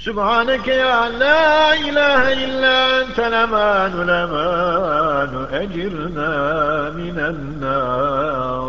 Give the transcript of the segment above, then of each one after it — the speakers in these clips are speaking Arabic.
سبحانك يا لا إله إلا أنت الأمان الأمان أجرنا من النار.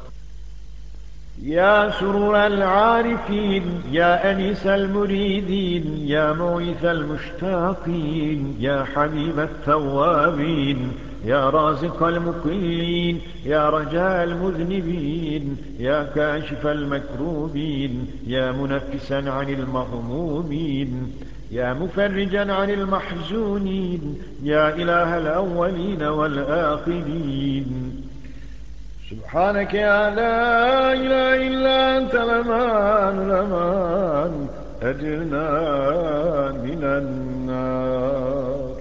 يا سرور العارفين، يا أنيس المريدين، يا مويث المشتاقين، يا حبيب التوابين، يا رازق المقلين، يا رجاء المذنبين، يا كاشف المكروبين، يا منفسا عن المغمومين، يا مفرجا عن المحزونين، يا إله الأولين والآخرين. سبحانك يا لا إله إلا أنت الأمان الأمان أجرنا من النار.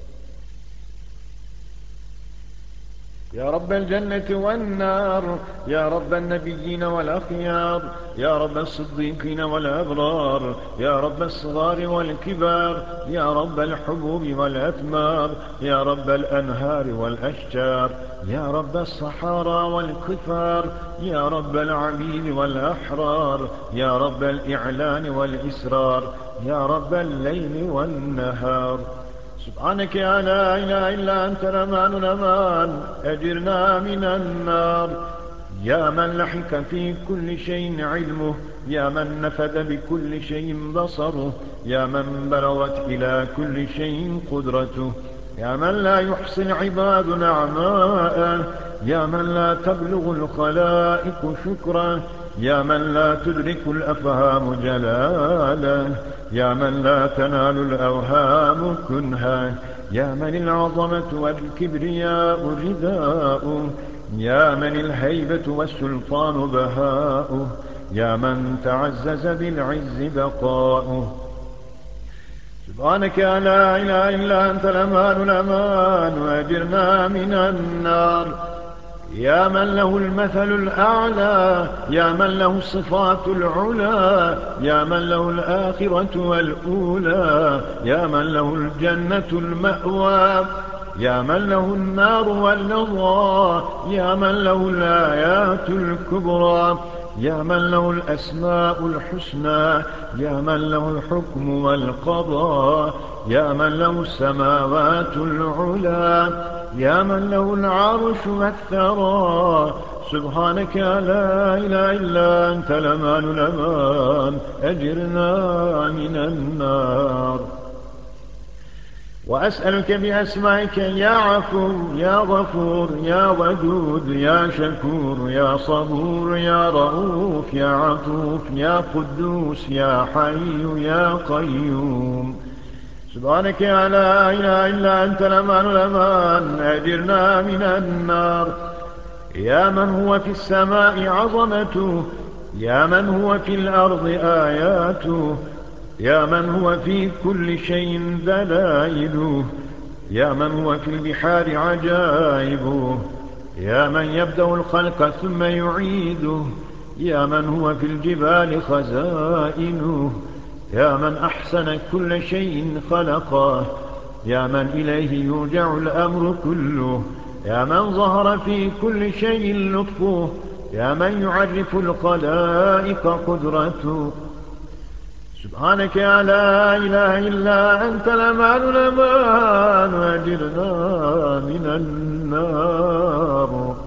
يا رب الجنة والنار، يا رب النبيين والأخيار، يا رب الصديقين والأبرار، يا رب الصغار والكبار، يا رب الحبوب والأثمار، يا رب الأنهار والأشجار، يا رب الصحارى والكفار، يا رب العبيد والأحرار، يا رب الإعلان والإسرار، يا رب الليل والنهار. سبحانك يا لا إله إلا أنت الأمان الأمان أجرنا من النار. يا من لحق في كل شيء علمه، يا من نفذ بكل شيء بصره، يا من بلغت إلى كل شيء قدرته، يا من لا يحصي العباد نعماءه، يا من لا تبلغ الخلائق شكره، يا من لا تدرك الأفهام جلاله، يا من لا تنال الأوهام كنها، يا من العظمة والكبرياء رداؤه، يا من الهيبة والسلطان بهاؤه، يا من تعزز بالعز بقاؤه. سبحانك يا لا إله إلا أنت الأمان الأمان وأجرنا من النار. يا من له المثل الأعلى، يا من له الصفات العلى، يا من له الآخرة والأولى، يا من له الجنة المأوى، يا من له النار واللظى، يا من له الآيات الكبرى، يا من له الأسماء الحسنى، يا من له الحكم والقضاء، يا من له السماوات العلى، يا من له العرش والثرى. سبحانك يا لا إله إلا أنت الأمان الأمان أجرنا من النار. وأسألك بأسمائك يا عفو يا غفور يا ودود يا شكور يا صبور يا رؤوف يا عطوف يا قدوس يا حي يا قيوم. سبحانك يا لا إله إلا أنت الأمان الأمان أجرنا من النار. يا من هو في السماء عظمته، يا من هو في الأرض آياته، يا من هو في كل شيء دلائله، يا من هو في البحار عجائبه، يا من يبدأ الخلق ثم يعيده، يا من هو في الجبال خزائنه، يا من أحسن كل شيء خلقه، يا من إليه يرجع الأمر كله، يا من ظهر في كل شيء لطفه، يا من يعرف الخلائق قدرته. سبحانك يا لا إله إلا أنت الأمان الأمان وأجرنا من النار.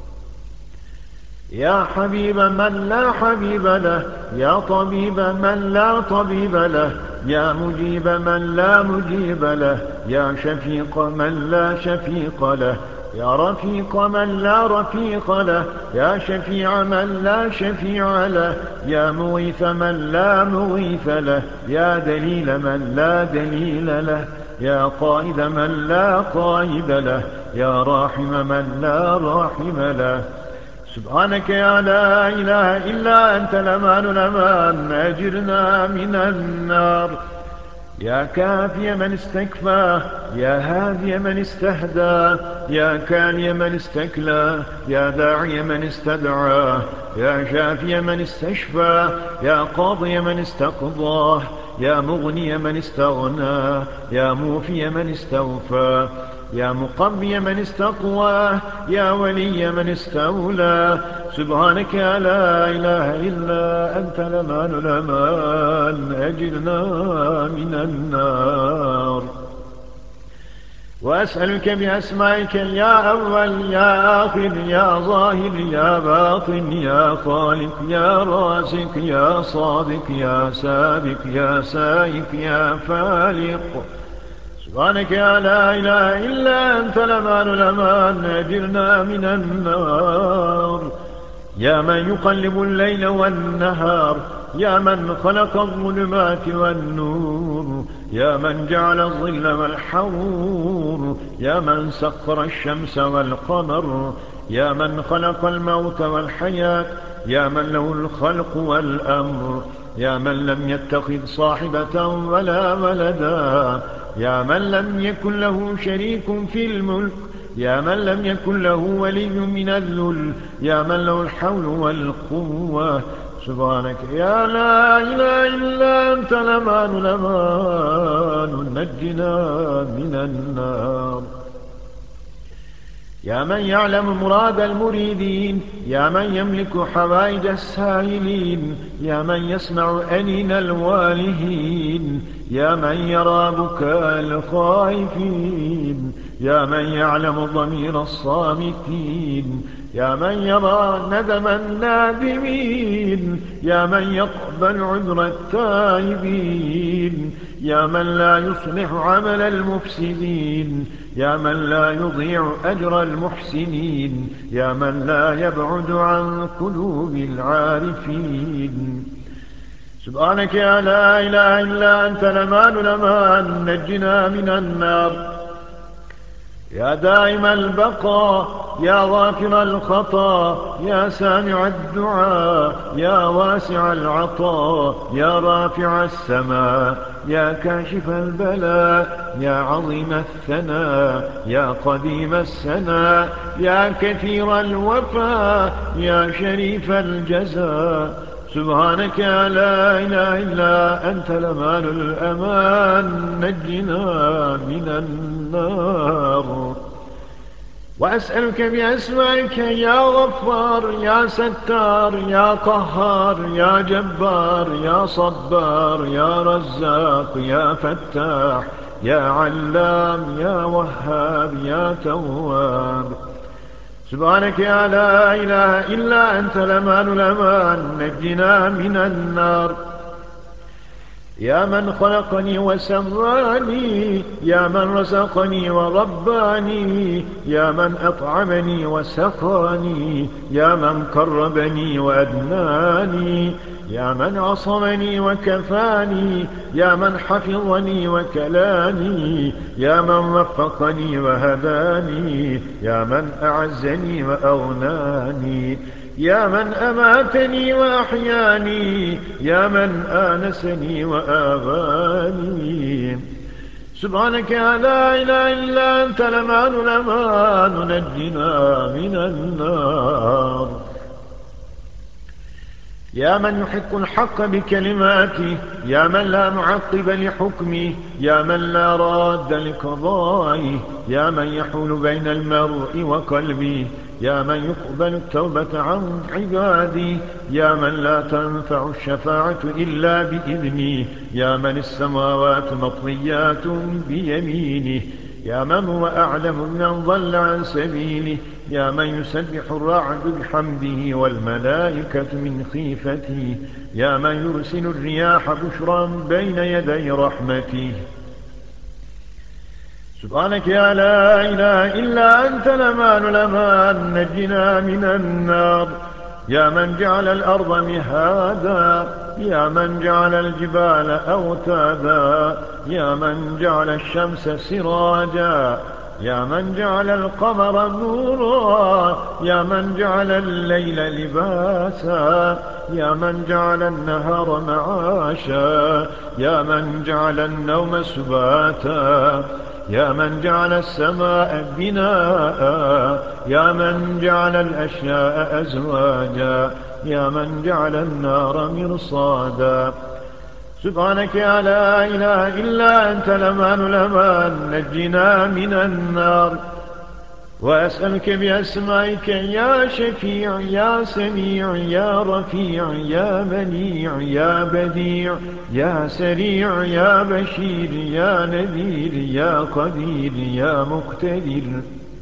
يا حبيب من لا حبيب له، يا طبيب من لا طبيب له، يا مجيب من لا مجيب له، يا شفيق من لا شفيق له، يا رفيق من لا رفيق له، يا شفيع من لا شفيع له، يا مغيث من لا مغيث له، يا دليل من لا دليل له، يا قائد من لا قائد له، يا راحم من لا راحم له. سبحانك يا لا إله إلا أنت الأمان الأمان أجرنا من النار. يا كافي من استكفى، يا هادي من استهدى، يا كاني من استكلى، يا داعي من استدعى، يا شافي من استشفى، يا قاضي من استقضاه، يا مغني من استغنى، يا موفي من استوفى، يا مقوي من استقوى، يا ولي من استولى. سبحانك يا لا إله إلا أنت الأمان الأمان أجرنا من النار. وأسألك بأسمائك يا أول يا آخر يا ظاهر يا باطن يا خالق يا رازق يا صادق يا سابق يا سائق يا فالق، سبحانك يا لا إله إلا أنت الأمان الأمان، أجرنا من النار. يا من يقلب الليل والنهار، يا من خلق الظلمات والنور، يا من جعل الظل والحرور، يا من سخر الشمس والقمر، يا من خلق الموت والحياة، يا من له الخلق والأمر، يا من لم يتخذ صاحبة ولا ولدا، يا من لم يكن له شريك في الملك، يا من لم يكن له ولي من الذل، يا من له الحول والقوة، سبحانك يا لا إله إلا أنت الأمان الأمان، نجنا من النار. يا من يعلم مراد المريدين، يا من يملك حوائج السائلين، يا من يسمع أنين الوالهين، يا من يرى بكاء الخائفين، يا من يعلم ضمير الصامتين، يا من يرى ندم النادمين، يا من يقبل عذر التائبين، يا من لا يصلح عمل المفسدين، يا من لا يضيع أجر المحسنين، يا من لا يبعد عن قلوب العارفين، سبحانك يا لا إله إلا أنت الأمان الأمان، نجنا من النار. يا دائم البقاء، يا غافر الخطا، يا سامع الدعاء، يا واسع العطاء، يا رافع السماء، يا كاشف البلاء، يا عظيم الثناء، يا قديم السناء، يا كثير الوفاء، يا شريف الجزاء، سبحانك يا لا إله إلا أنت الأمان الأمان، نجنا من النار. وأسألك بأسمائك يا غفار يا ستار يا قهار يا جبار يا صبار يا رزاق يا فتاح يا علام يا وهاب يا تواب، سبحانك يا لا إله إلا أنت الأمان الأمان، نجنا من النار. يا من خلقني وسواني، يا من رزقني ورباني، يا من أطعمني وسقاني، يا من قربني وأدناني، يا من عصمني وكفاني، يا من حفظني وكلاني، يا من وفقني وهداني، يا من أعزني وأغناني، يا من أماتني وأحياني، يا من آنسني وآباني، سبحانك يا لا إله إلا أنت الأمان الأمان، نجنا من النار. يا من يحق الحق بكلماته، يا من لا معقب لحكمه، يا من لا راد لقضائه، يا من يحول بين المرء وقلبه، يا من يقبل التوبة عن عباده، يا من لا تنفع الشفاعة إلا بإذنه، يا من السماوات مطويات بيمينه، يا من هو أعلم من ضل عن سبيله، يا من يسبح الرعد بحمده والملائكة من خيفته، يا من يرسل الرياح بشرا بين يدي رحمته، سبحانك يا لا إله إلا أنت الأمان الأمان، نجنا من النار. يا من جعل الأرض مهادا، يا من جعل الجبال أوتادا، يا من جعل الشمس سراجا، يا من جعل القمر نورا، يا من جعل الليل لباسا، يا من جعل النهار معاشا، يا من جعل النوم سباتا، يا من جعل السماء بناء، يا من جعل الأشياء أزواجا، يا من جعل النار مرصادا، سبحانك يا لا إله إلا أنت الأمان الأمان، نجنا من النار. وأسألك بأسمائك يا شفيع يا سميع يا رفيع يا منيع يا بديع يا سريع يا بشير يا نذير يا قدير يا مقتدر.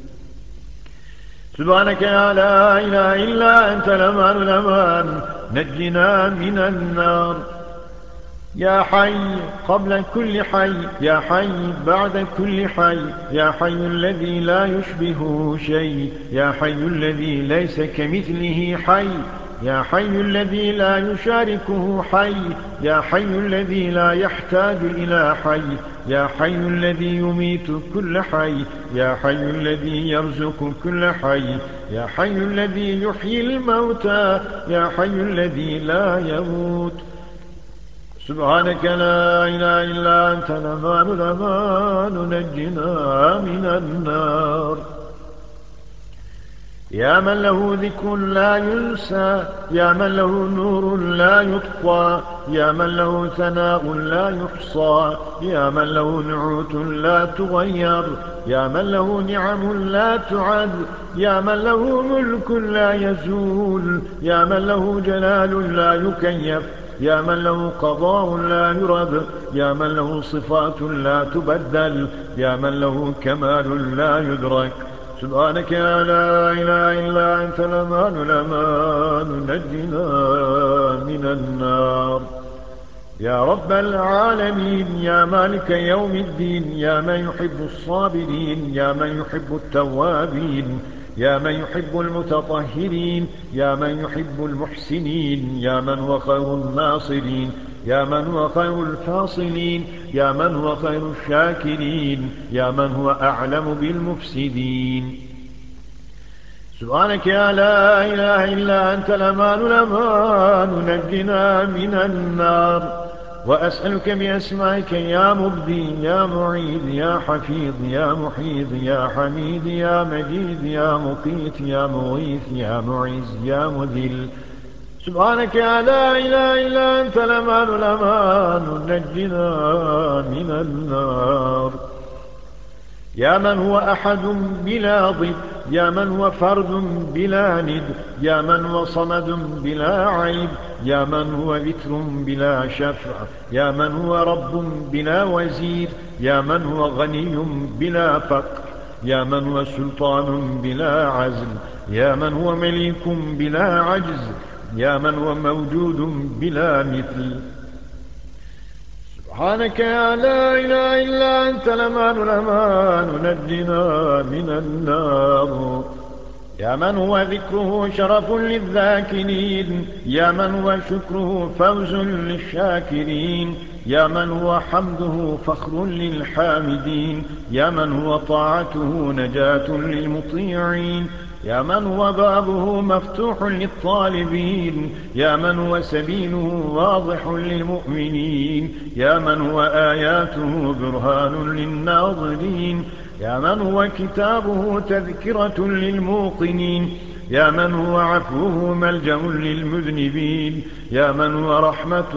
سبحانك يا لا إله إلا أنت الأمان الأمان، نجنا من النار. يا حي قبل كل حي، يا حي بعد كل حي، يا حي الذي لا يشبهه شيء، يا حي الذي ليس كمثله حي، يا حي الذي لا يشاركه حي، يا حي الذي لا يحتاج إلى حي، يا حي الذي يميت كل حي، يا حي الذي يرزق كل حي، يا حي الذي يحيي الموتى، يا حي الذي لا يموت. سبحانك لا إله إلا أنت الأمان الأمان، نجنا من النار. يا من له ذكر لا ينسى، يا من له نور لا يطفى، يا من له ثناء لا يحصى، يا من له نعوت لا تغير، يا من له نعم لا تعد، يا من له ملك لا يزول، يا من له جلال لا يكيف، يا من له قضاء لا يرد، يا من له صفات لا تبدل، يا من له كمال لا يدرك. سبحانك يا لا إله إلا أنت الأمان الأمان، نجنا من النار. يا رب العالمين، يا مالك يوم الدين، يا من يحب الصابرين، يا من يحب التوابين، يا من يحب المتطهرين، يا من يحب المحسنين، يا من هو خير الناصرين، يا من هو خير الفاصلين، يا من هو خير الشاكرين، يا من هو أعلم بالمفسدين. سبحانك يا لا إله إلا أنت الأمان الأمان، نجنا من النار. وأسألك بأسمائك يا مبدي يا معيد يا حفيظ يا محيط يا حميد يا مجيد يا مقيت يا مغيث يا معز يا مذل. سبحانك يا لا إله إلا أنت الأمان الأمان، نجنا من النار. يا من هو أحد بلا ضد، يا من هو فرد بلا ند، يا من هو صمد بلا عيب، يا من هو ذكر بلا شفع، يا من هو رب بلا وزير، يا من هو غني بلا فقر، يا من هو سلطان بلا عزل، يا من هو مليك بلا عجز، يا من هو موجود بلا مثل. سبحانك يا لا إله إلا أنت الأمان الأمان، نجنا من النار. يا من هو ذكره شرف للذاكرين، يا من هو شكره فوز للشاكرين، يا من هو حمده فخر للحامدين، يا من هو طاعته نجاة للمطيعين، يا من هو بابه مفتوح للطالبين، يا من هو سبيله واضح للمؤمنين، يا من هو آياته برهان للناظرين، يا من هو كتابه تذكرة للموقنين، يا من هو عفوه ملجأ للمذنبين، يا من هو رحمته